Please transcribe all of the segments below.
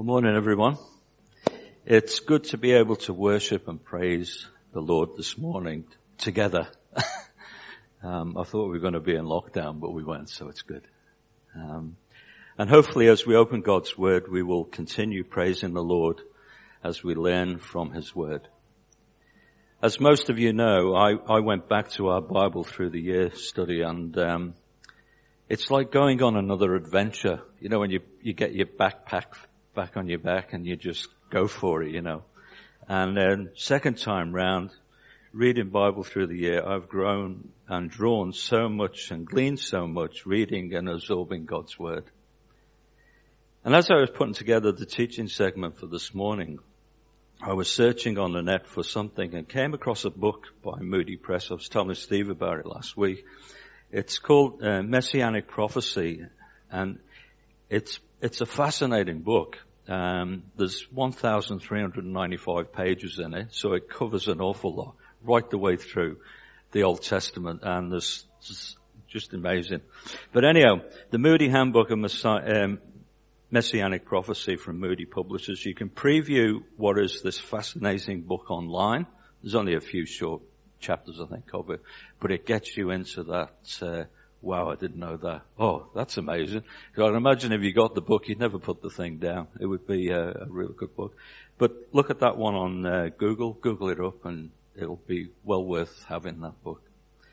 Good morning, everyone. It's good to be able to worship and praise the Lord this morning together. I thought we were going to be in lockdown, but we weren't, so it's good. And hopefully as we open God's Word, we will continue praising the Lord as we learn from His Word. As most of you know, I went back to our Bible through the year study, and it's like going on another adventure. You know, when you get your backpack back on your back and you just go for it, you know. And then second time round, reading Bible through the year, I've grown and drawn so much and gleaned so much reading and absorbing God's Word. And as I was putting together the teaching segment for this morning, I was searching on the net for something and came across a book by Moody Press. I was telling Steve about it last week. It's called Messianic Prophecy, and it's a fascinating book. There's 1,395 pages in it, so it covers an awful lot, right the way through the Old Testament, and there's just amazing. But anyhow, the Moody Handbook of Messianic Prophecy from Moody Publishers. You can preview what is this fascinating book online. There's only a few short chapters, I think, of it, but it gets you into that, wow, I didn't know that. Oh, that's amazing. So I'd imagine if you got the book, you'd never put the thing down. It would be a really good book. But look at that one on Google. Google it up, and it'll be well worth having that book.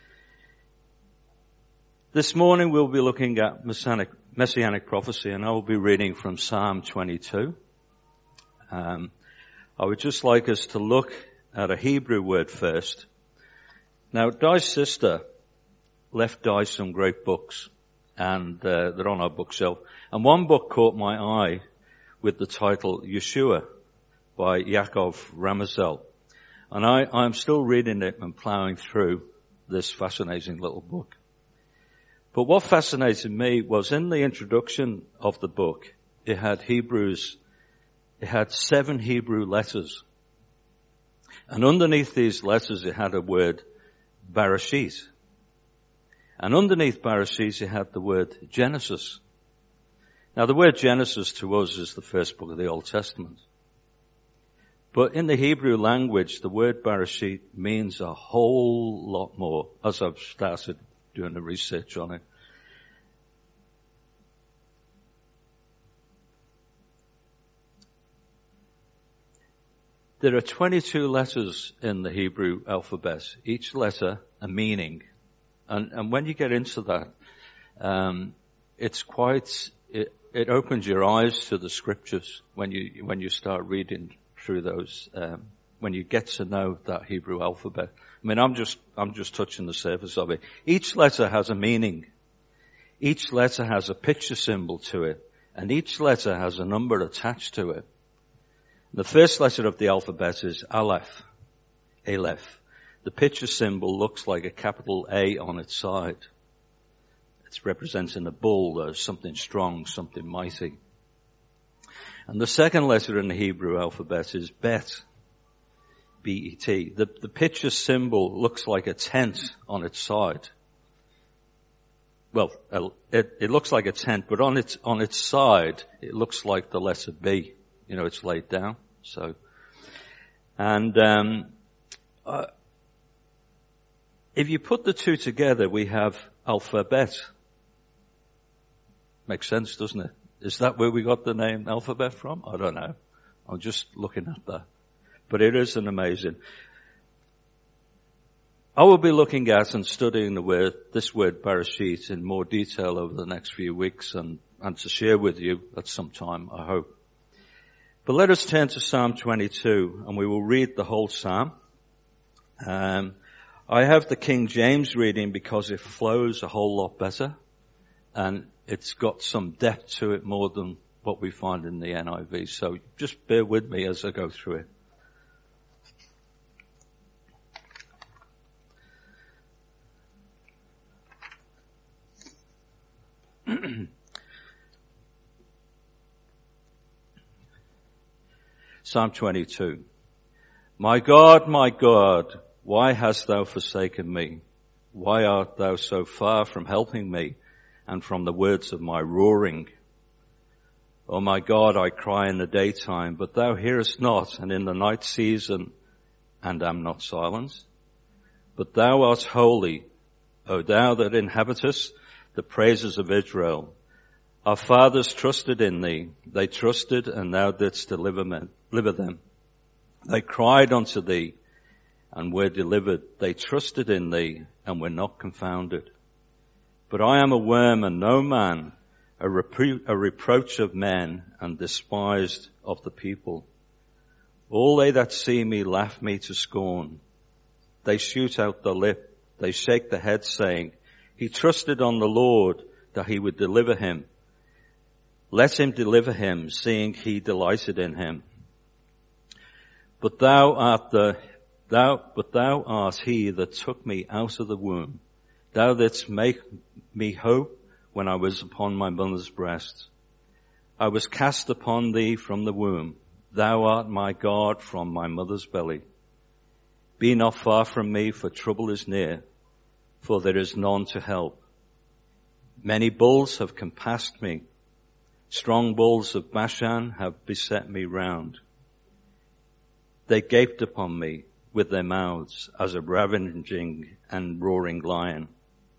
This morning we'll be looking at Messianic Prophecy, and I will be reading from Psalm 22. I would just like us to look at a Hebrew word first. Now, Di's sister left Di some great books, and they're on our bookshelf. And one book caught my eye with the title Yeshua by Yaakov Ramazel. And I'm still reading it and plowing through this fascinating little book. But what fascinated me was in the introduction of the book, it had 7 Hebrew letters. And underneath these letters, it had a word, Bereshit. And underneath Bereshit, it had the word Genesis. Now, the word Genesis to us is the first book of the Old Testament. But in the Hebrew language, the word Bereshit means a whole lot more, as I've started doing the research on it. There are 22 letters in the Hebrew alphabet, each letter a meaning. And when you get into that, it opens your eyes to the scriptures when you start reading through those, when you get to know that Hebrew alphabet. I mean, I'm just touching the surface of it. Each letter has a meaning. Each letter has a picture symbol to it, and each letter has a number attached to it. The first letter of the alphabet is Aleph. The picture symbol looks like a capital A on its side. It's representing a bull, something strong, something mighty. And the second letter in the Hebrew alphabet is Bet, B-E-T. The picture symbol looks like a tent on its side. Well, it looks like a tent, but on its side, it looks like the letter B. You know, it's laid down. So, and if you put the two together, we have alphabet. Makes sense, doesn't it? Is that where we got the name alphabet from? I don't know. I'm just looking at that. But it is an amazing. I will be looking at and studying this word Bereshit in more detail over the next few weeks and to share with you at some time, I hope. But let us turn to Psalm 22, and we will read the whole psalm. I have the King James reading because it flows a whole lot better, and it's got some depth to it more than what we find in the NIV. So just bear with me as I go through it. Psalm 22. My God, why hast thou forsaken me? Why art thou so far from helping me and from the words of my roaring? O my God, I cry in the daytime, but thou hearest not, and in the night season, and am not silenced. But thou art holy, O thou that inhabitest the praises of Israel. Our fathers trusted in thee. They trusted, and thou didst deliver them. They cried unto thee, and were delivered. They trusted in thee, and were not confounded. But I am a worm and no man, a reproach of men, and despised of the people. All they that see me laugh me to scorn. They shoot out the lip, they shake the head, saying, He trusted on the Lord, that he would deliver him. Let him deliver him, seeing he delighted in him. But thou art he that took me out of the womb. Thou didst make me hope when I was upon my mother's breast. I was cast upon thee from the womb. Thou art my God from my mother's belly. Be not far from me, for trouble is near, for there is none to help. Many bulls have compassed me. Strong bulls of Bashan have beset me round. They gaped upon me with their mouths as a ravaging and roaring lion.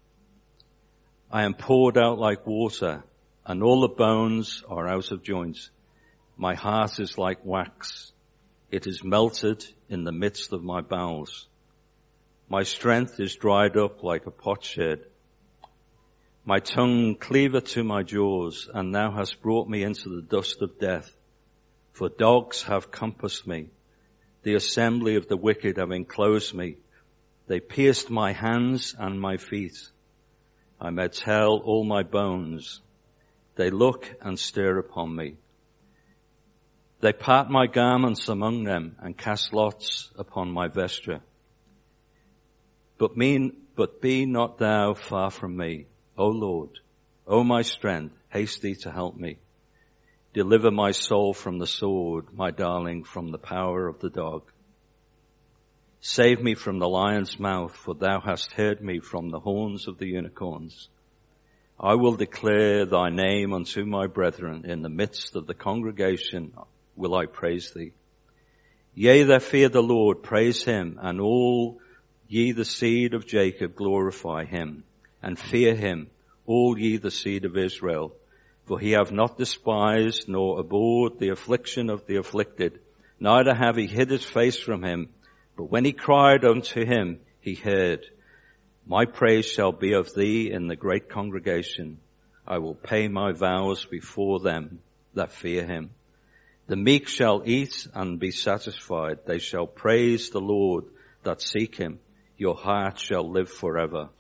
I am poured out like water, and all the bones are out of joint. My heart is like wax. It is melted in the midst of my bowels. My strength is dried up like a potsherd. My tongue cleaveth to my jaws, and thou hast brought me into the dust of death. For dogs have compassed me. The assembly of the wicked have enclosed me. They pierced my hands and my feet. I may tell all my bones. They look and stare upon me. They part my garments among them and cast lots upon my vesture. But be not thou far from me, O Lord. O my strength, haste thee to help me. Deliver my soul from the sword, my darling from the power of the dog. Save me from the lion's mouth, for thou hast heard me from the horns of the unicorns. I will declare thy name unto my brethren. In the midst of the congregation will I praise thee. Yea, that fear the Lord, praise him, and all ye the seed of Jacob glorify him, and fear him, all ye the seed of Israel. For he hath not despised nor abhorred the affliction of the afflicted, neither have he hid his face from him. But when he cried unto him, he heard. My praise shall be of thee in the great congregation. I will pay my vows before them that fear him. The meek shall eat and be satisfied. They shall praise the Lord that seek him. Your heart shall live forever.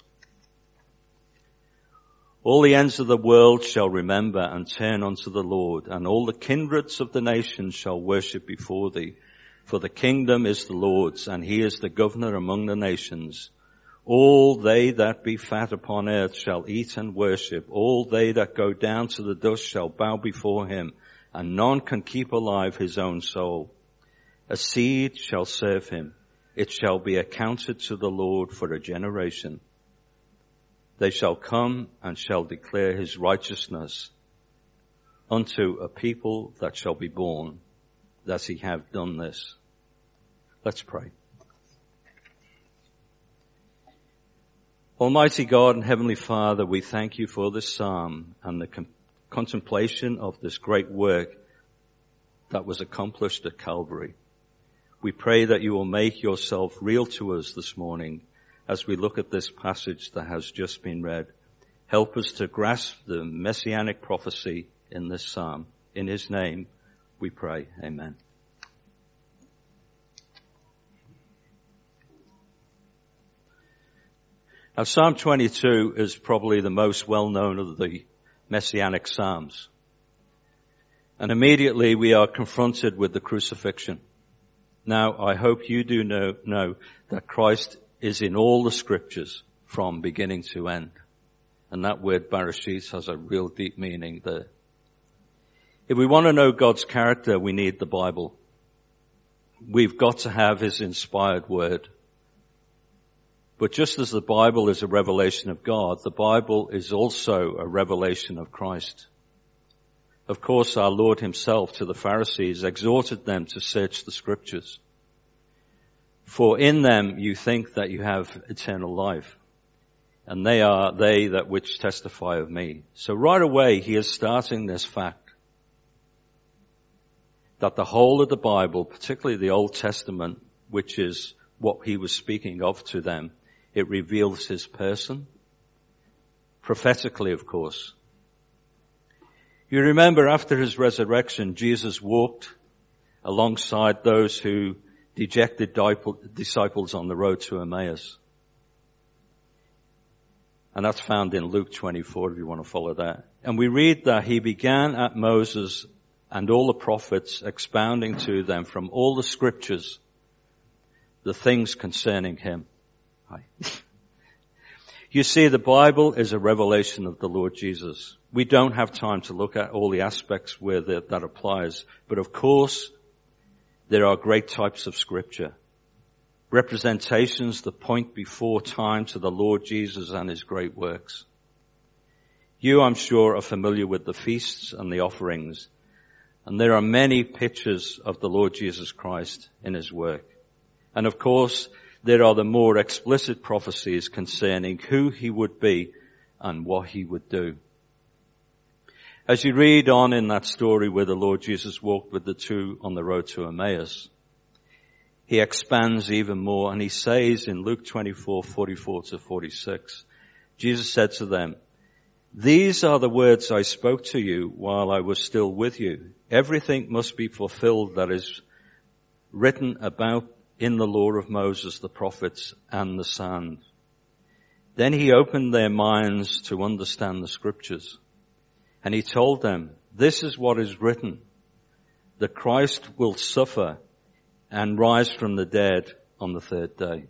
All the ends of the world shall remember and turn unto the Lord, and all the kindreds of the nations shall worship before thee. For the kingdom is the Lord's, and he is the governor among the nations. All they that be fat upon earth shall eat and worship. All they that go down to the dust shall bow before him, and none can keep alive his own soul. A seed shall serve him. It shall be accounted to the Lord for a generation. They shall come and shall declare his righteousness unto a people that shall be born, that he have done this. Let's pray. Almighty God and Heavenly Father, we thank you for this psalm and the contemplation of this great work that was accomplished at Calvary. We pray that you will make yourself real to us this morning as we look at this passage that has just been read. Help us to grasp the messianic prophecy in this psalm. In his name we pray. Amen. Now, Psalm 22 is probably the most well-known of the messianic psalms. And immediately we are confronted with the crucifixion. Now, I hope you do know that Christ is in all the scriptures from beginning to end. And that word Bereshit has a real deep meaning there. If we want to know God's character, we need the Bible. We've got to have his inspired word. But just as the Bible is a revelation of God, the Bible is also a revelation of Christ. Of course, our Lord himself to the Pharisees exhorted them to search the scriptures. For in them you think that you have eternal life, and they are they that which testify of me. So right away he is starting this fact that the whole of the Bible, particularly the Old Testament, which is what he was speaking of to them, it reveals his person, prophetically of course. You remember after his resurrection, Jesus walked alongside those who dejected disciples on the road to Emmaus. And that's found in Luke 24 if you want to follow that. And we read that he began at Moses and all the prophets, expounding to them from all the scriptures the things concerning him. You see, the Bible is a revelation of the Lord Jesus. We don't have time to look at all the aspects where that applies. But of course, there are great types of scripture. Representations that point before time to the Lord Jesus and his great works. You, I'm sure, are familiar with the feasts and the offerings. And there are many pictures of the Lord Jesus Christ in his work. And of course, there are the more explicit prophecies concerning who he would be and what he would do. As you read on in that story where the Lord Jesus walked with the two on the road to Emmaus, he expands even more and he says in Luke 24:44 to 46, Jesus said to them, "These are the words I spoke to you while I was still with you. Everything must be fulfilled that is written about in the law of Moses, the prophets, and the Psalms." Then he opened their minds to understand the scriptures. And he told them, "This is what is written, that Christ will suffer and rise from the dead on the third day."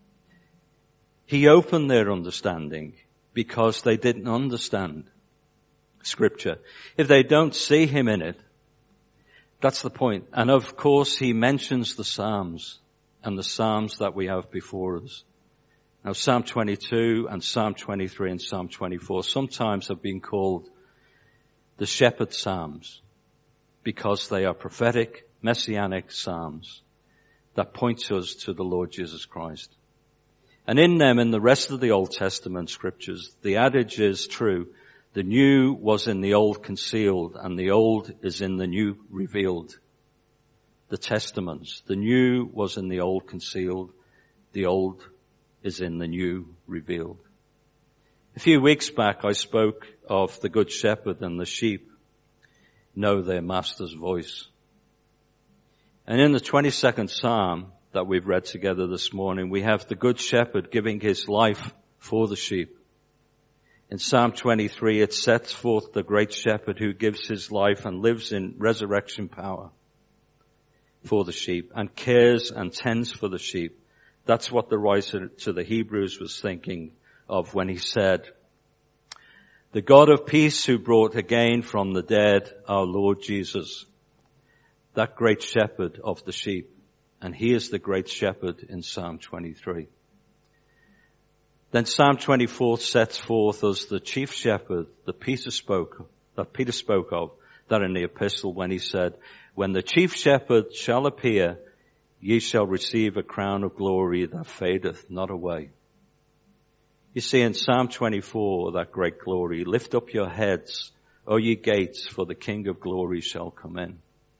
He opened their understanding because they didn't understand scripture. If they don't see him in it, that's the point. And of course, he mentions the Psalms and the Psalms that we have before us. Now, Psalm 22 and Psalm 23 and Psalm 24 sometimes have been called the shepherd psalms because they are prophetic, messianic psalms that point us to the Lord Jesus Christ. And in them, in the rest of the Old Testament scriptures, the adage is true. The new was in the old concealed and the old is in the new revealed. The testaments, the new was in the old concealed, the old is in the new revealed. A few weeks back I spoke of the good shepherd and the sheep know their master's voice. And in the 22nd Psalm that we've read together this morning, we have the good shepherd giving his life for the sheep. In Psalm 23 it sets forth the great shepherd who gives his life and lives in resurrection power for the sheep and cares and tends for the sheep. That's what the writer to the Hebrews was thinking of when he said, "The God of peace who brought again from the dead our Lord Jesus, that great shepherd of the sheep." And he is the great shepherd in Psalm 23. Then Psalm 24 sets forth as the chief shepherd that Peter spoke of, that in the epistle when he said, "When the chief shepherd shall appear, ye shall receive a crown of glory that fadeth not away." You see in Psalm 24, that great glory, "Lift up your heads, O ye gates, for the King of glory shall come in."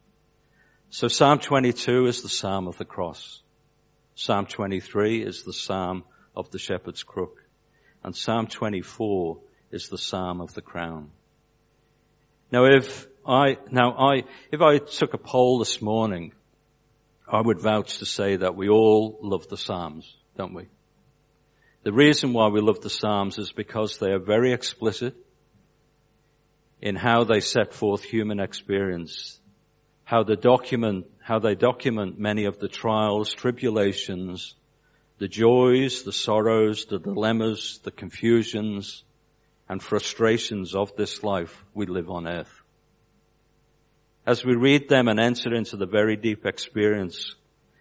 So Psalm 22 is the Psalm of the cross. Psalm 23 is the Psalm of the shepherd's crook. And Psalm 24 is the Psalm of the crown. Now if I took a poll this morning, I would vouch to say that we all love the Psalms, don't we? The reason why we love the Psalms is because they are very explicit in how they set forth human experience, how they document many of the trials, tribulations, the joys, the sorrows, the dilemmas, the confusions, and frustrations of this life we live on earth. As we read them and enter into the very deep experience,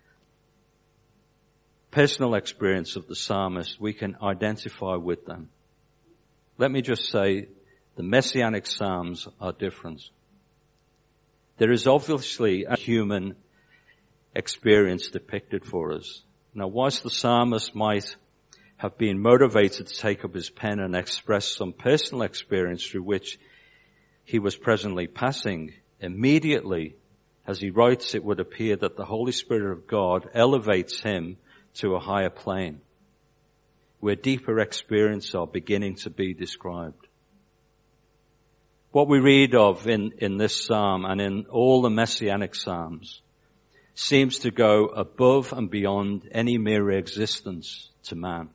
personal experience of the psalmist, we can identify with them. Let me just say, the Messianic Psalms are different. There is obviously a human experience depicted for us. Now, whilst the psalmist might have been motivated to take up his pen and express some personal experience through which he was presently passing, immediately as he writes, it would appear that the Holy Spirit of God elevates him to a higher plane, where deeper experiences are beginning to be described. What we read of in this psalm and in all the messianic psalms seems to go above and beyond any mere existence to man.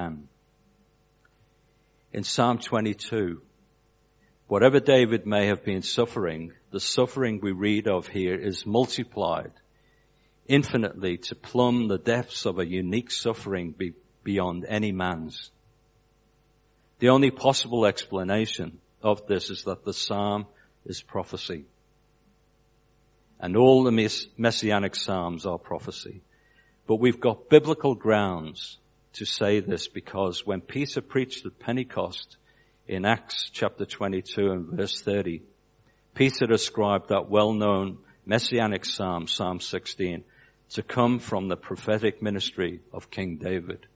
In Psalm 22, whatever David may have been suffering, the suffering we read of here is multiplied infinitely to plumb the depths of a unique suffering beyond any man's. The only possible explanation of this is that the psalm is prophecy. And all the messianic psalms are prophecy. But we've got biblical grounds to say this, because when Peter preached at Pentecost in Acts chapter 22 and verse 30, Peter ascribed that well-known messianic psalm, Psalm 16, to come from the prophetic ministry of King David.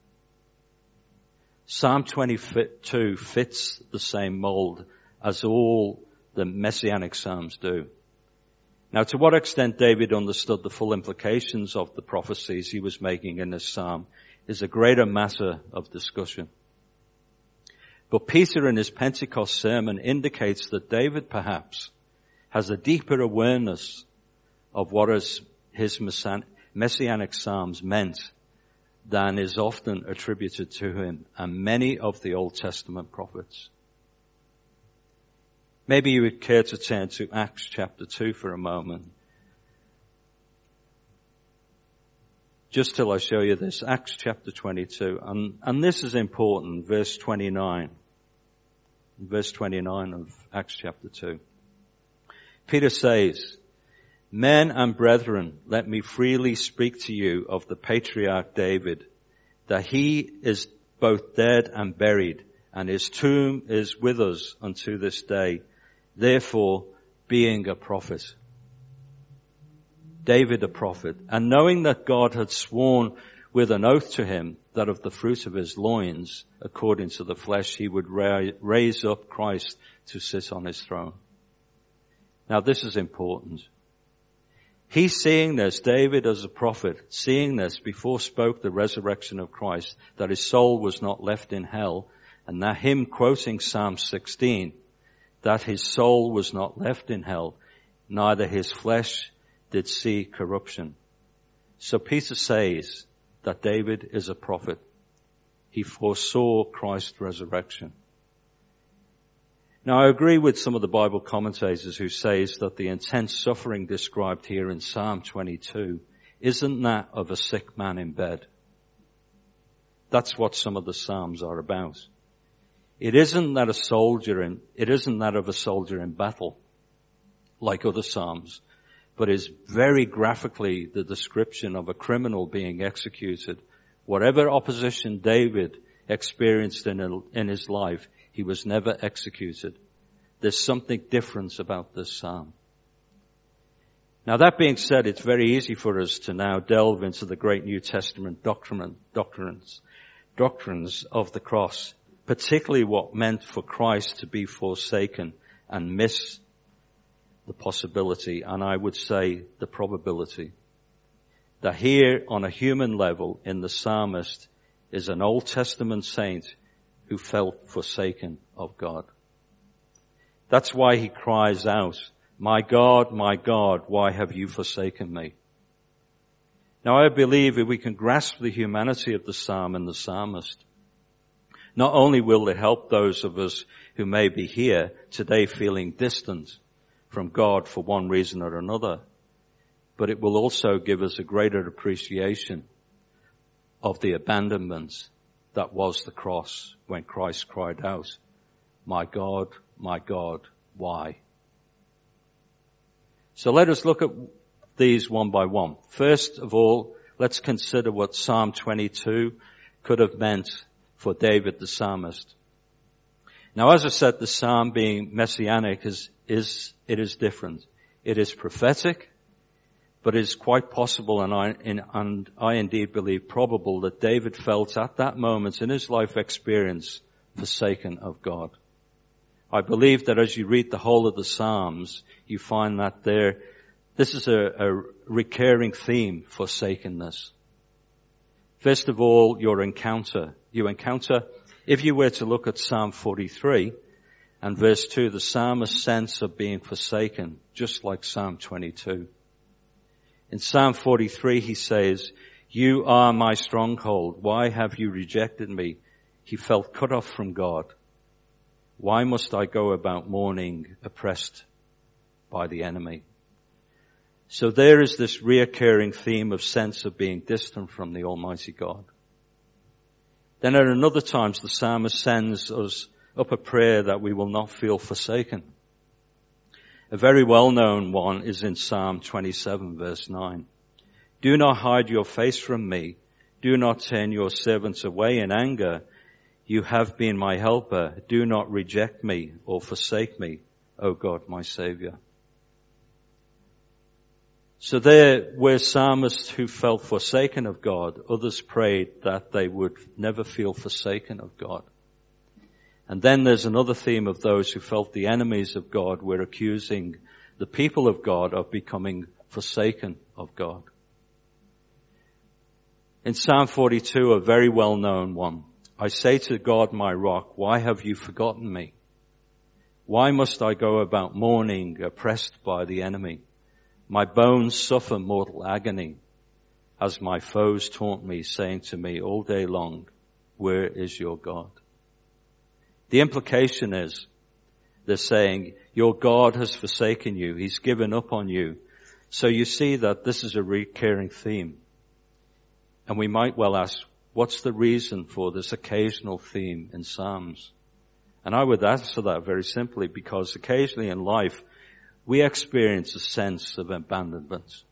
Psalm 22 fits the same mold as all the messianic psalms do. Now, to what extent David understood the full implications of the prophecies he was making in this psalm is a greater matter of discussion. But Peter in his Pentecost sermon indicates that David perhaps has a deeper awareness of what his messianic psalms meant than is often attributed to him and many of the Old Testament prophets. Maybe you would care to turn to Acts chapter 2 for a moment. Just till I show you this, Acts chapter 22. And this is important, verse 29. Verse 29 of Acts chapter 2. Peter says, "Men and brethren, let me freely speak to you of the patriarch David, that he is both dead and buried, and his tomb is with us unto this day. Therefore, being a prophet." David a prophet, and knowing that God had sworn with an oath to him that of the fruit of his loins, according to the flesh, he would raise up Christ to sit on his throne. Now this is important. He's seeing this, David as a prophet, seeing this before spoke the resurrection of Christ, that his soul was not left in hell, and that him quoting Psalm 16, that his soul was not left in hell, neither his flesh did see corruption. So Peter says that David is a prophet. He foresaw Christ's resurrection. Now I agree with some of the Bible commentators who says that the intense suffering described here in Psalm 22 isn't that of a sick man in bed. That's what some of the Psalms are about. It isn't that of a soldier in battle, like other Psalms, but is very graphically the description of a criminal being executed. Whatever opposition David experienced in his life, he was never executed. There's something different about this psalm. Now that being said, it's very easy for us to now delve into the great New Testament doctrines of the cross, particularly what meant for Christ to be forsaken and miss the possibility, and I would say the probability, that here on a human level in the psalmist is an Old Testament saint who felt forsaken of God. That's why he cries out, my God, why have you forsaken me?" Now I believe if we can grasp the humanity of the psalm and the psalmist, not only will it help those of us who may be here today feeling distant from God for one reason or another, but it will also give us a greater appreciation of the abandonment that was the cross when Christ cried out, my God, why?" So let us look at these one by one. First of all, let's consider what Psalm 22 could have meant for David the psalmist. Now, as I said, the psalm being messianic is different. It is prophetic, but it is quite possible, and I indeed believe probable, that David felt at that moment in his life experience forsaken of God. I believe that as you read the whole of the Psalms, you find that this is a recurring theme, forsakenness. First of all, you encounter, if you were to look at Psalm 43 and verse 2, the psalmist's sense of being forsaken, just like Psalm 22. In Psalm 43 he says, "You are my stronghold. Why have you rejected me?" He felt cut off from God. Why must I go about mourning, oppressed by the enemy? So there is this reoccurring theme of sense of being distant from the Almighty God. Then at another times the psalmist sends us up a prayer that we will not feel forsaken. A very well-known one is in Psalm 27 verse 9. "Do not hide your face from me. Do not turn your servants away in anger. You have been my helper. Do not reject me or forsake me, O God, my Savior." So there were psalmists who felt forsaken of God. Others prayed that they would never feel forsaken of God. And then there's another theme of those who felt the enemies of God were accusing the people of God of becoming forsaken of God. In Psalm 42, a very well-known one, "I say to God, my rock, why have you forgotten me? Why must I go about mourning, oppressed by the enemy? My bones suffer mortal agony as my foes taunt me, saying to me all day long, where is your God?" The implication is, they're saying, your God has forsaken you. He's given up on you. So you see that this is a recurring theme. And we might well ask, what's the reason for this occasional theme in Psalms? And I would answer that very simply, because occasionally in life, we experience a sense of abandonment.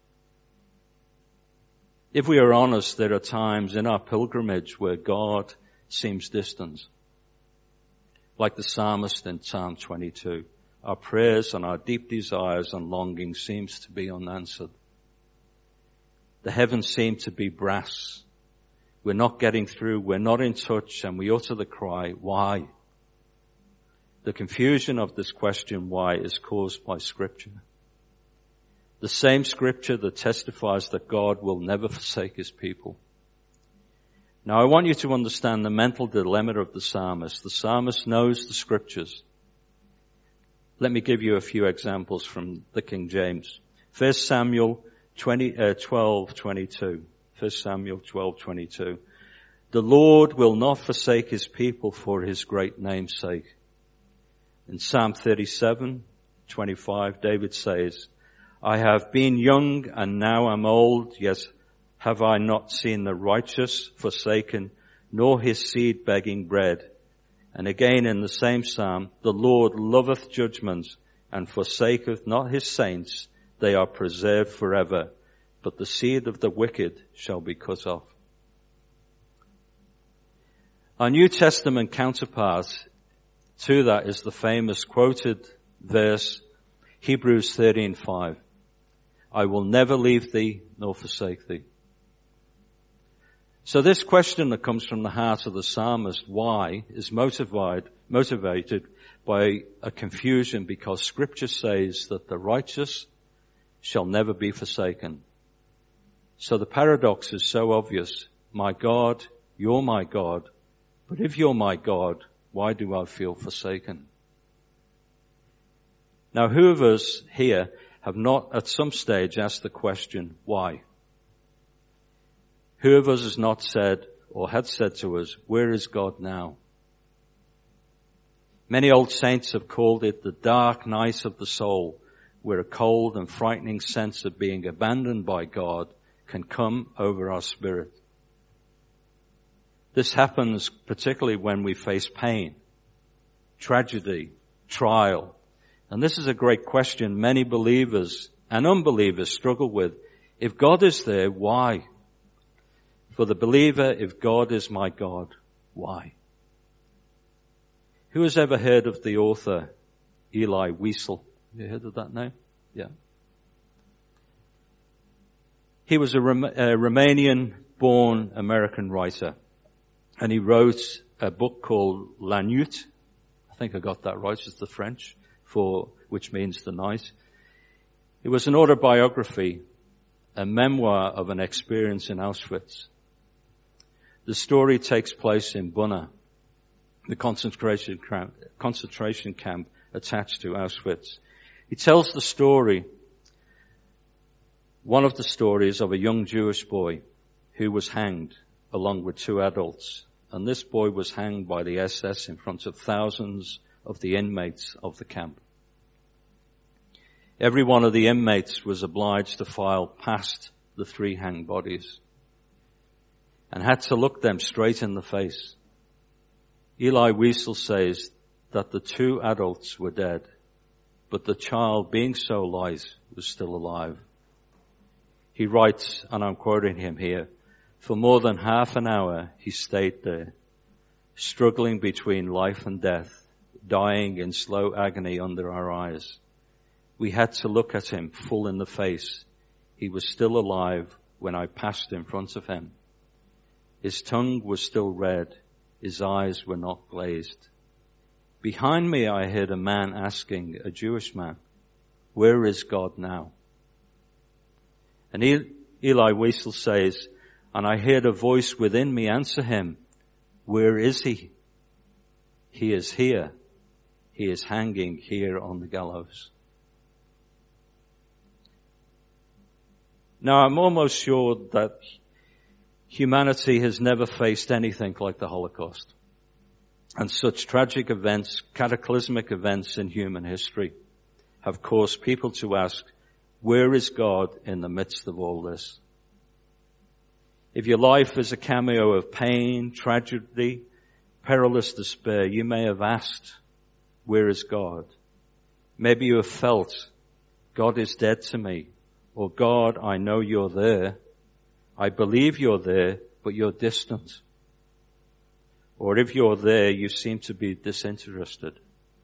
If we are honest, there are times in our pilgrimage where God seems distant. Like the psalmist in Psalm 22, our prayers and our deep desires and longings seems to be unanswered. The heavens seem to be brass. We're not getting through, we're not in touch, and we utter the cry, why? The confusion of this question, why, is caused by Scripture. The same Scripture that testifies that God will never forsake His people. Now I want you to understand the mental dilemma of the psalmist. The psalmist knows the Scriptures. Let me give you a few examples from the King James. 1 Samuel 12:22. 1 Samuel 12:22. "The Lord will not forsake His people for His great name's sake." In Psalm 37:25, David says, "I have been young and now am old, yet have I not seen the righteous forsaken, nor his seed begging bread." And again in the same psalm, "The Lord loveth judgment and forsaketh not his saints. They are preserved forever, but the seed of the wicked shall be cut off." Our New Testament counterpart to that is the famous quoted verse, Hebrews 13:5. "I will never leave thee nor forsake thee." So this question that comes from the heart of the psalmist, why, is motivated by a confusion, because Scripture says that the righteous shall never be forsaken. So the paradox is so obvious. My God, you're my God, but if you're my God, why do I feel forsaken? Now, who of us here have not at some stage asked the question, why? Who of us has not said or had said to us, where is God now? Many old saints have called it the dark night of the soul, where a cold and frightening sense of being abandoned by God can come over our spirit. This happens particularly when we face pain, tragedy, trial. And this is a great question many believers and unbelievers struggle with. If God is there, why? For the believer, if God is my God, why? Who has ever heard of the author Elie Wiesel? Have you heard of that name? Yeah. He was a Romanian-born American writer, and he wrote a book called La Nuit. I think I got that right. It's the French which means the night. It was an autobiography, a memoir of an experience in Auschwitz. The story takes place in Buna, the concentration camp attached to Auschwitz. He tells the story, one of the stories of a young Jewish boy who was hanged along with 2 adults. And this boy was hanged by the SS in front of thousands of the inmates of the camp. Every one of the inmates was obliged to file past the 3 hanged bodies and had to look them straight in the face. Elie Wiesel says that the 2 adults were dead, but the child, being so light, was still alive. He writes, and I'm quoting him here, "For more than half an hour he stayed there, struggling between life and death, dying in slow agony under our eyes. We had to look at him full in the face. He was still alive when I passed in front of him. His tongue was still red. His eyes were not glazed. Behind me I heard a man asking, a Jewish man, 'Where is God now?' And Elie Wiesel says, 'And I heard a voice within me answer him, "Where is he? He is here. He is hanging here on the gallows." Now, I'm almost sure that humanity has never faced anything like the Holocaust. And such tragic events, cataclysmic events in human history, have caused people to ask, where is God in the midst of all this? If your life is a cameo of pain, tragedy, perilous despair, you may have asked, where is God? Maybe you have felt, God is dead to me. Or, God, I know you're there. I believe you're there, but you're distant. Or if you're there, you seem to be disinterested.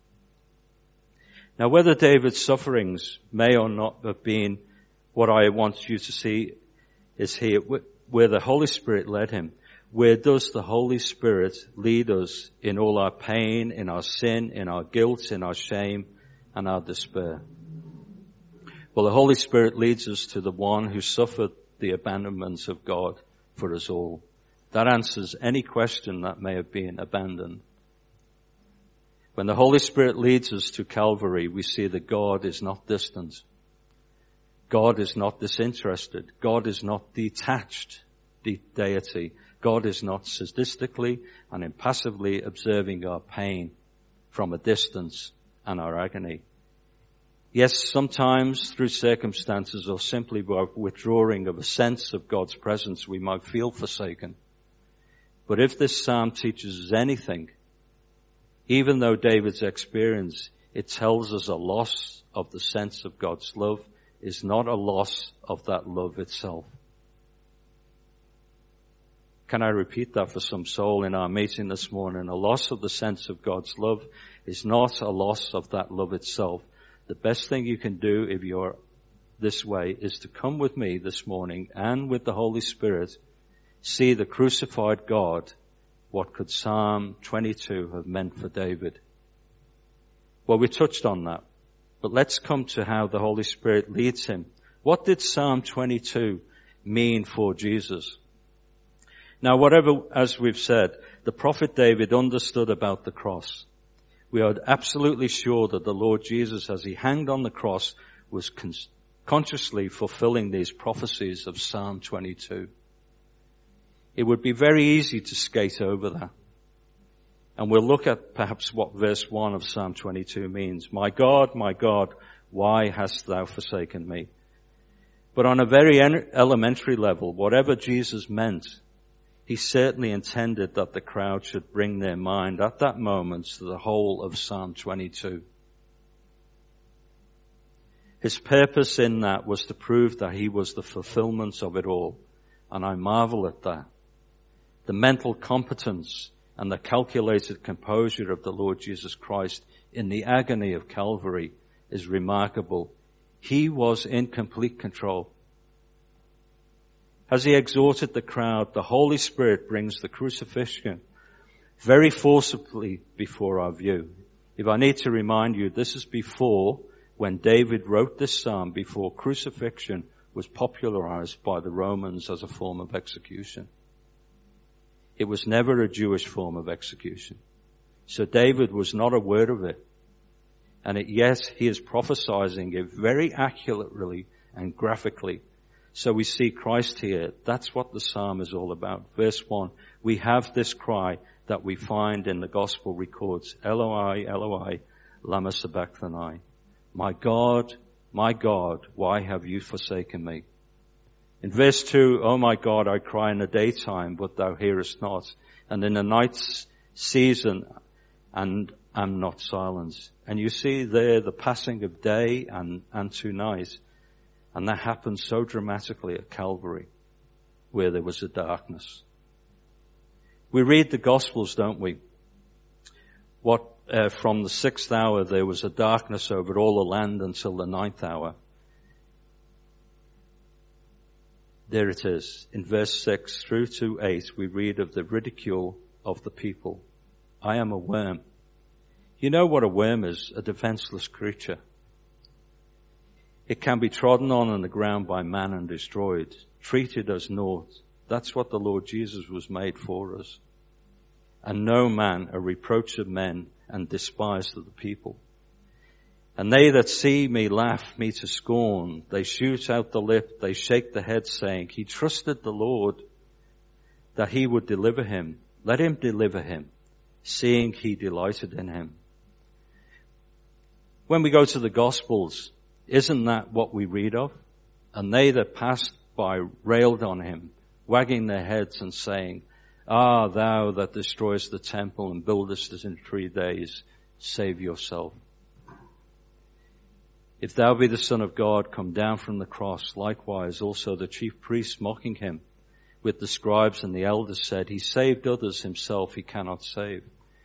Now, whether David's sufferings may or not have been what I want you to see is here, where the Holy Spirit led him. Where does the Holy Spirit lead us in all our pain, in our sin, in our guilt, in our shame, and our despair? Well, the Holy Spirit leads us to the one who suffered the abandonment of God for us all. That answers any question that may have been abandoned. When the Holy Spirit leads us to Calvary, we see that God is not distant. God is not disinterested. God is not detached deity. God is not sadistically and impassively observing our pain from a distance and our agony. Yes, sometimes through circumstances or simply by withdrawing of a sense of God's presence, we might feel forsaken. But if this psalm teaches us anything, even though David's experience, it tells us a loss of the sense of God's love is not a loss of that love itself. Can I repeat that for some soul in our meeting this morning? A loss of the sense of God's love is not a loss of that love itself. The best thing you can do if you're this way is to come with me this morning and with the Holy Spirit, see the crucified God. What could Psalm 22 have meant for David? Well, we touched on that, but let's come to how the Holy Spirit leads him. What did Psalm 22 mean for Jesus? Now, whatever, as we've said, the prophet David understood about the cross, we are absolutely sure that the Lord Jesus, as he hanged on the cross, was consciously fulfilling these prophecies of Psalm 22. It would be very easy to skate over that. And we'll look at perhaps what verse 1 of Psalm 22 means. My God, why hast thou forsaken me? But on a very elementary level, whatever Jesus meant, he certainly intended that the crowd should bring their mind at that moment to the whole of Psalm 22. His purpose in that was to prove that he was the fulfillment of it all. And I marvel at that. The mental competence and the calculated composure of the Lord Jesus Christ in the agony of Calvary is remarkable. He was in complete control. As he exhorted the crowd, the Holy Spirit brings the crucifixion very forcibly before our view. If I need to remind you, this is before when David wrote this psalm, before crucifixion was popularized by the Romans as a form of execution. It was never a Jewish form of execution. So David was not aware of it. And yes, he is prophesying it very accurately and graphically. So we see Christ here. That's what the psalm is all about. Verse 1, we have this cry that we find in the gospel records, Eloi, Eloi, lama sabachthani. My God, why have you forsaken me? In verse 2, oh my God, I cry in the daytime, but thou hearest not. And in the night season, and am not silenced. And you see there the passing of day and to night. And that happened so dramatically at Calvary, where there was a darkness. We read the Gospels, don't we? From the 6th hour there was a darkness over all the land until the 9th hour. There it is. In verse 6 through to 8, we read of the ridicule of the people. I am a worm. You know what a worm is? A defenseless creature. It can be trodden on the ground by man and destroyed, treated as naught. That's what the Lord Jesus was made for us. And no man, a reproach of men, and despised of the people. And they that see me laugh me to scorn. They shoot out the lip, they shake the head, saying, he trusted the Lord that he would deliver him. Let him deliver him, seeing he delighted in him. When we go to the Gospels, isn't that what we read of? And they that passed by railed on him, wagging their heads and saying, ah, thou that destroyest the temple and buildest it in 3 days, save yourself. If thou be the Son of God, come down from the cross. Likewise also the chief priests mocking him with the scribes and the elders said, he saved others, himself he cannot save.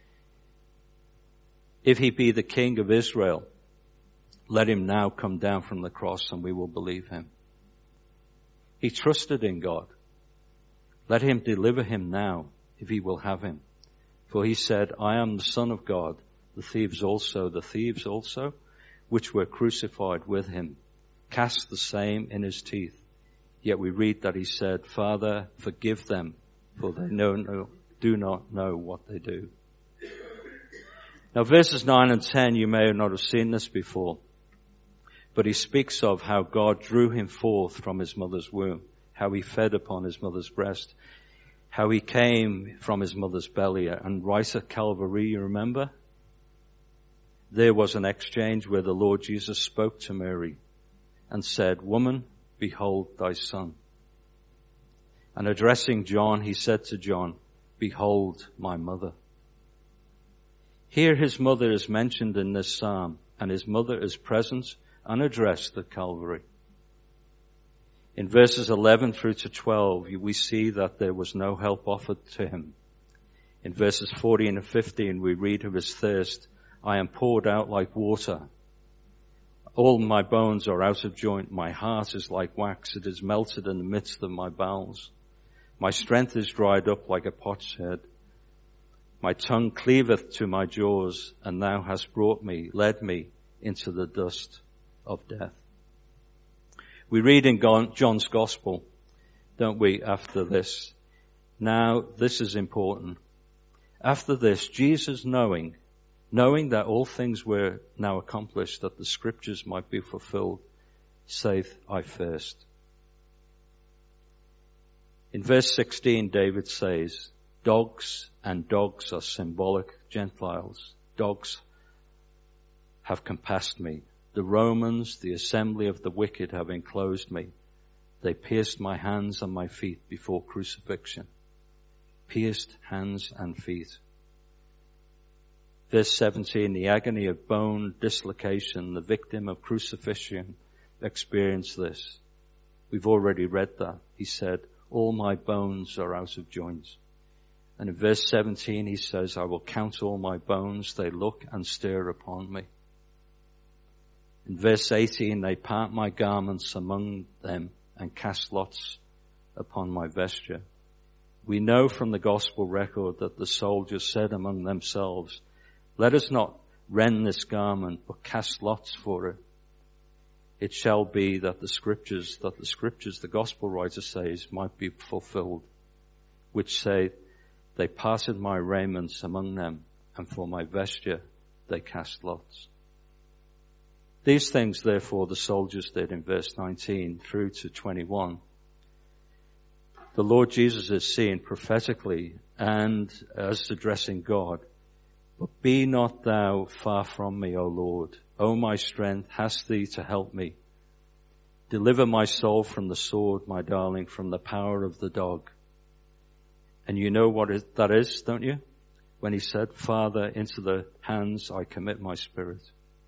If he be the King of Israel, let him now come down from the cross and we will believe him. He trusted in God. Let him deliver him now if he will have him. For he said, I am the Son of God, the thieves also, which were crucified with him, cast the same in his teeth. Yet we read that he said, Father, forgive them, for they do not know what they do. Now verses 9 and 10, you may not have seen this before, but he speaks of how God drew him forth from his mother's womb, how he fed upon his mother's breast, how he came from his mother's belly. And right at Calvary, you remember? There was an exchange where the Lord Jesus spoke to Mary and said, woman, behold thy son. And addressing John, he said to John, behold my mother. Here his mother is mentioned in this psalm, and his mother is present unaddressed at Calvary. In verses 11 through to 12, we see that there was no help offered to him. In verses 14 and 15, we read of his thirst. I am poured out like water. All my bones are out of joint. My heart is like wax. It is melted in the midst of my bowels. My strength is dried up like a potsherd. My tongue cleaveth to my jaws, and thou hast led me into the dust of death. We read in John's Gospel, don't we, after this. Now, this is important. After this, Jesus knowing that all things were now accomplished, that the scriptures might be fulfilled, saith, I thirst. In verse 16, David says, dogs are symbolic Gentiles. Dogs have compassed me. The Romans, the assembly of the wicked, have enclosed me. They pierced my hands and my feet before crucifixion. Pierced hands and feet. Verse 17, the agony of bone dislocation, the victim of crucifixion experienced this. We've already read that. He said, all my bones are out of joint. And in verse 17 he says, I will count all my bones, they look and stare upon me. In verse 18, they part my garments among them and cast lots upon my vesture. We know from the gospel record that the soldiers said among themselves, let us not rend this garment, but cast lots for it. It shall be that the scriptures, the gospel writer says, might be fulfilled, which say, they parted my raiments among them, and for my vesture they cast lots. These things, therefore, the soldiers did in verse 19 through to 21. The Lord Jesus is seen prophetically and as addressing God. But be not thou far from me, O Lord. O my strength, hast thee to help me. Deliver my soul from the sword, my darling, from the power of the dog. And you know what that is, don't you? When he said, Father, into the hands I commit my spirit.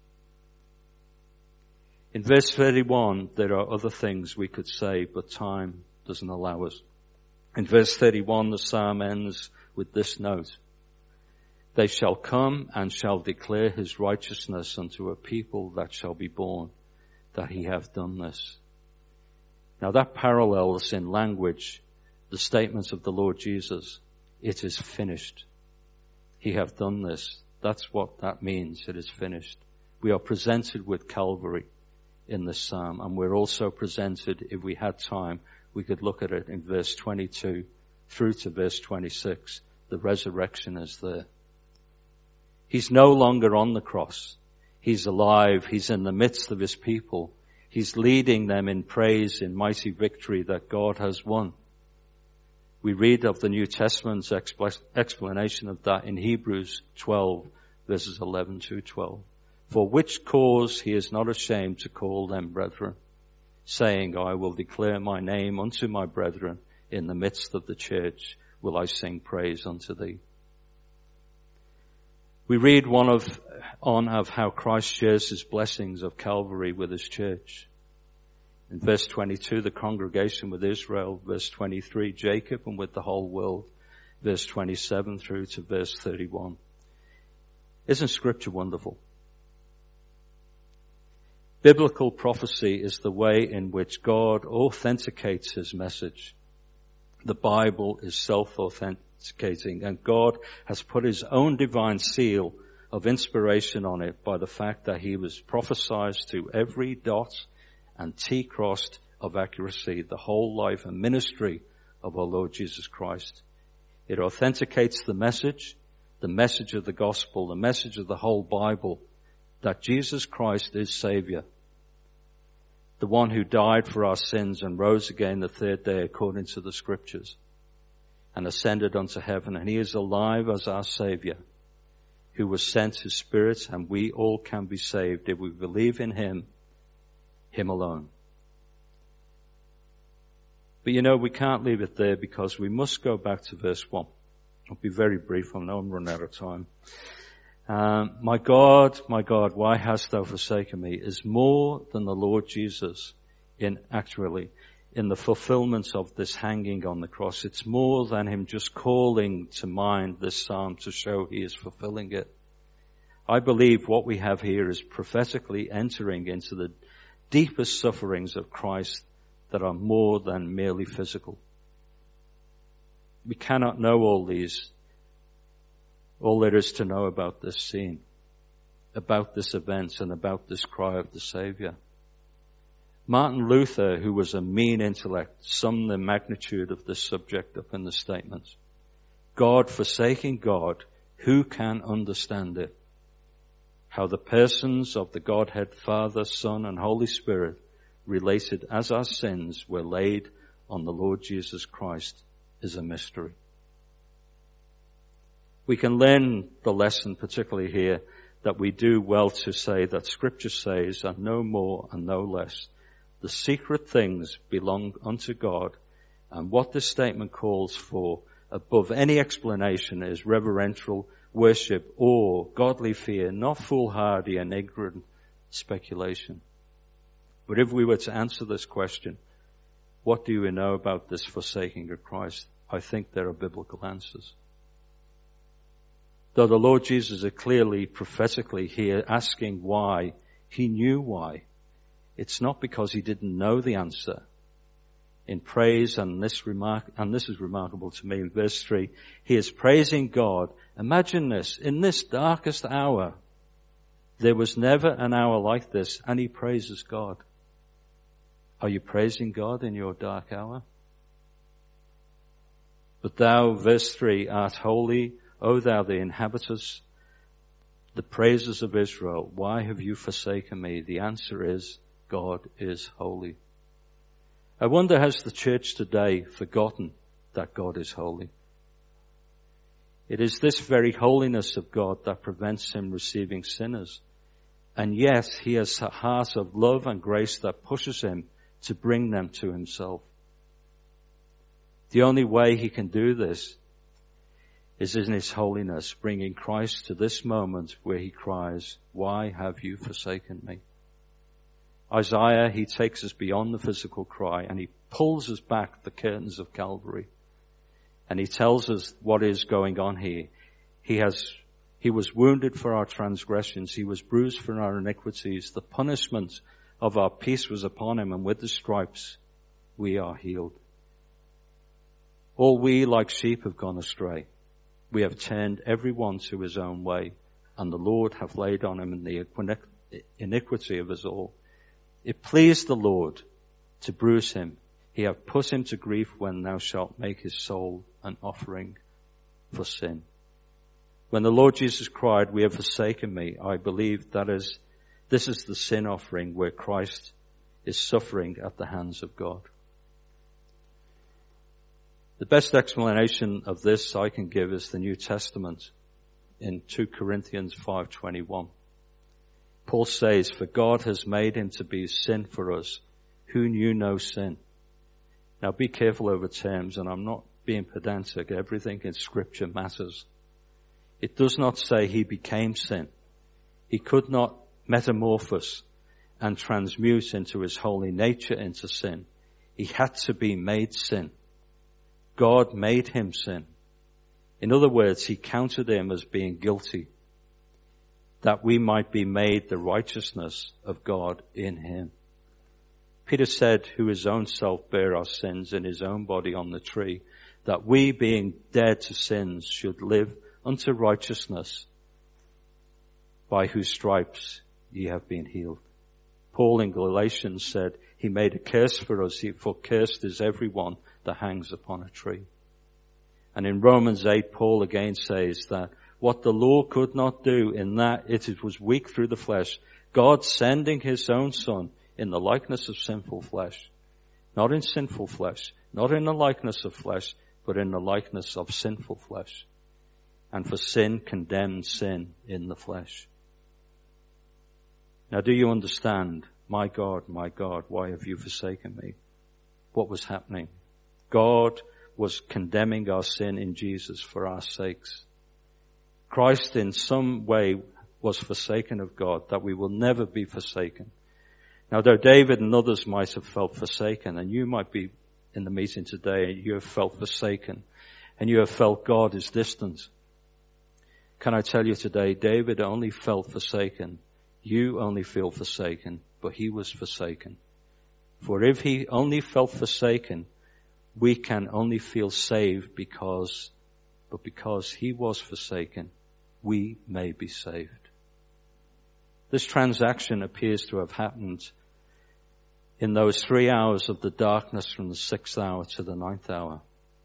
In verse 31, there are other things we could say, but time doesn't allow us. In verse 31, the psalm ends with this note. They shall come and shall declare his righteousness unto a people that shall be born, that he hath done this. Now that parallels in language the statements of the Lord Jesus. It is finished. He hath done this. That's what that means. It is finished. We are presented with Calvary in this psalm, and we're also presented, if we had time, we could look at it in verse 22 through to verse 26. The resurrection is there. He's no longer on the cross. He's alive. He's in the midst of his people. He's leading them in praise, in mighty victory that God has won. We read of the New Testament's explanation of that in Hebrews 12, verses 11 to 12. For which cause he is not ashamed to call them brethren, saying, I will declare my name unto my brethren. In the midst of the church will I sing praise unto thee. We read on of how Christ shares his blessings of Calvary with his church. In verse 22, the congregation with Israel. Verse 23, Jacob and with the whole world. Verse 27 through to verse 31. Isn't Scripture wonderful? Biblical prophecy is the way in which God authenticates his message. The Bible is self-authenticating, and God has put his own divine seal of inspiration on it by the fact that he was prophesied to every dot and T crossed of accuracy, the whole life and ministry of our Lord Jesus Christ. It authenticates the message of the gospel, the message of the whole Bible, that Jesus Christ is Savior, the one who died for our sins and rose again the third day according to the Scriptures and ascended unto heaven, and he is alive as our Savior, who was sent his Spirit, and we all can be saved if we believe in him alone. But we can't leave it there, because we must go back to verse 1. I'll be very brief. I know I'm running out of time. My God, why hast thou forsaken me? Is more than the Lord Jesus in the fulfillment of this hanging on the cross. It's more than him just calling to mind this psalm to show he is fulfilling it. I believe what we have here is prophetically entering into the deepest sufferings of Christ that are more than merely physical. We cannot know all there is to know about this scene, about this event, and about this cry of the Savior. Martin Luther, who was a mean intellect, summed the magnitude of this subject up in the statement, God forsaking God, who can understand it? How the persons of the Godhead, Father, Son, and Holy Spirit, related as our sins were laid on the Lord Jesus Christ, is a mystery. We can learn the lesson, particularly here, that we do well to say that Scripture says, and no more and no less, the secret things belong unto God, and what this statement calls for above any explanation is reverential worship, awe, godly fear, not foolhardy and ignorant speculation. But if we were to answer this question, what do we know about this forsaking of Christ? I think there are biblical answers. Though the Lord Jesus is clearly, prophetically here asking why, he knew why. It's not because he didn't know the answer. in praise, and this is remarkable to me, verse 3, he is praising God. Imagine this, in this darkest hour, there was never an hour like this, and he praises God. Are you praising God in your dark hour? But thou, verse 3, art holy, O thou the inhabitants, the praises of Israel. Why have you forsaken me? The answer is, God is holy. I wonder, has the church today forgotten that God is holy? It is this very holiness of God that prevents him receiving sinners. And yet he has a heart of love and grace that pushes him to bring them to himself. The only way he can do this is in his holiness, bringing Christ to this moment where he cries, why have you forsaken me? Isaiah, he takes us beyond the physical cry and he pulls us back the curtains of Calvary. And he tells us what is going on here. He was wounded for our transgressions. He was bruised for our iniquities. The punishment of our peace was upon him, and with the stripes we are healed. All we like sheep have gone astray. We have turned every one to his own way, and the Lord hath laid on him the iniquity of us all. It pleased the Lord to bruise him. He hath put him to grief when thou shalt make his soul an offering for sin. When the Lord Jesus cried, we have forsaken me, I believe this is the sin offering where Christ is suffering at the hands of God. The best explanation of this I can give is the New Testament in 2 Corinthians 5:21. Paul says, for God has made him to be sin for us, who knew no sin. Now be careful over terms, and I'm not being pedantic. Everything in Scripture matters. It does not say he became sin. He could not metamorphose and transmute into his holy nature into sin. He had to be made sin. God made him sin. In other words, he counted him as being guilty, that we might be made the righteousness of God in him. Peter said, who his own self bare our sins in his own body on the tree, that we, being dead to sins, should live unto righteousness, by whose stripes ye have been healed. Paul in Galatians said, he made a curse for us, for cursed is everyone that hangs upon a tree. And in Romans 8, Paul again says that what the law could not do, in that it was weak through the flesh, God sending his own Son in the likeness of sinful flesh, not in sinful flesh, not in the likeness of flesh, but in the likeness of sinful flesh. And for sin condemned sin in the flesh. Now do you understand? My God, why have you forsaken me? What was happening? God was condemning our sin in Jesus for our sakes. Christ in some way was forsaken of God, that we will never be forsaken. Now though David and others might have felt forsaken, and you might be in the meeting today and you have felt forsaken, and you have felt God is distant, can I tell you today, David only felt forsaken. You only feel forsaken, but he was forsaken. For if he only felt forsaken, we can only feel saved because he was forsaken, we may be saved. This transaction appears to have happened in those 3 hours of the darkness from the 6th hour to the 9th hour.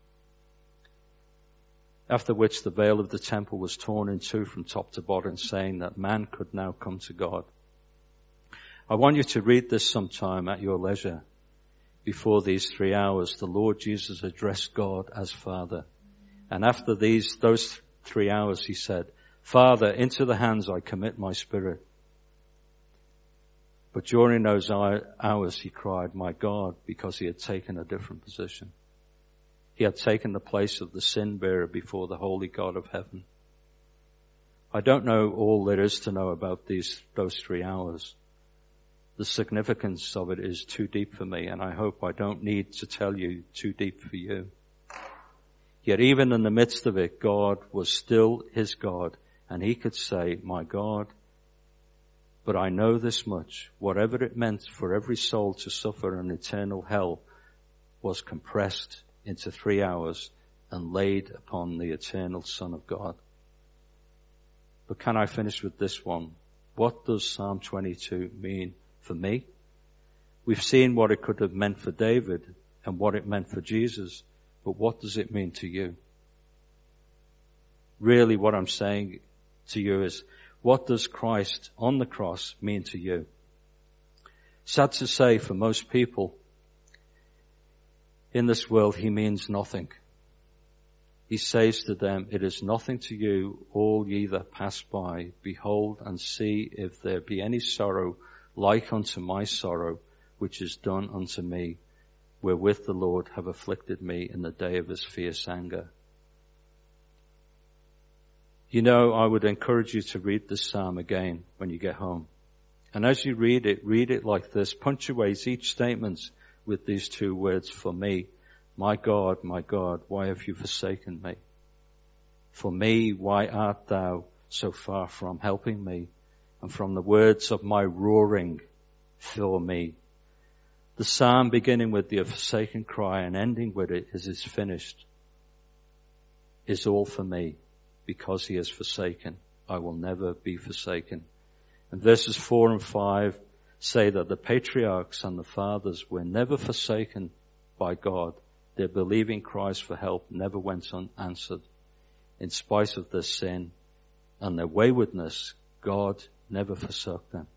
After which the veil of the temple was torn in two from top to bottom, saying that man could now come to God. I want you to read this sometime at your leisure. Before these 3 hours, the Lord Jesus addressed God as Father. And after those 3 hours, he said, Father, into the hands I commit my spirit. But during those hours, he cried, my God, because he had taken a different position. He had taken the place of the sin bearer before the holy God of heaven. I don't know all there is to know about those 3 hours. The significance of it is too deep for me, and I hope I don't need to tell you too deep for you. Yet even in the midst of it, God was still his God, and he could say, my God, but I know this much, whatever it meant for every soul to suffer an eternal hell, was compressed into 3 hours and laid upon the eternal Son of God. But can I finish with this one? What does Psalm 22 mean for me? We've seen what it could have meant for David and what it meant for Jesus, but what does it mean to you? Really what I'm saying to you is, what does Christ on the cross mean to you? Sad to say, for most people in this world, he means nothing. He says to them, it is nothing to you, all ye that pass by. Behold and see if there be any sorrow like unto my sorrow, which is done unto me, wherewith the Lord have afflicted me in the day of his fierce anger. You know, I would encourage you to read this psalm again when you get home. And as you read it like this. Punctuate each statement with these two words, for me. My God, why have you forsaken me? For me, why art thou so far from helping me? And from the words of my roaring, for me. The psalm beginning with the forsaken cry and ending with it as it's finished is all for me. Because he is forsaken, I will never be forsaken. And verses 4 and 5 say that the patriarchs and the fathers were never forsaken by God. Their believing cries for help never went unanswered. In spite of their sin and their waywardness, God never forsook them.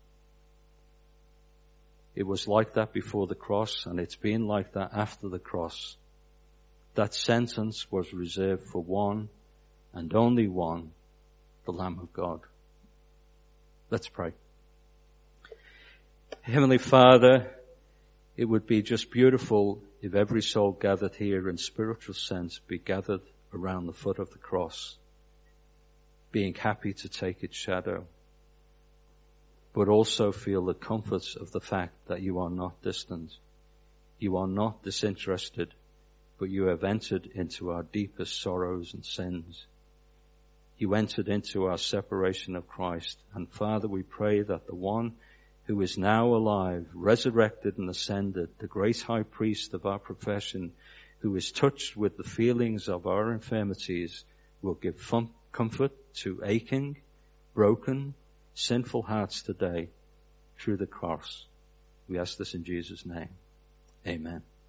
It was like that before the cross, and it's been like that after the cross. That sentence was reserved for one and only one, the Lamb of God. Let's pray. Heavenly Father, it would be just beautiful if every soul gathered here in spiritual sense be gathered around the foot of the cross, being happy to take its shadow, but also feel the comforts of the fact that you are not distant. You are not disinterested, but you have entered into our deepest sorrows and sins. You entered into our separation of Christ. And Father, we pray that the one who is now alive, resurrected and ascended, the great high priest of our profession, who is touched with the feelings of our infirmities, will give comfort to aching, broken, sinful hearts today through the cross. We ask this in Jesus' name. Amen.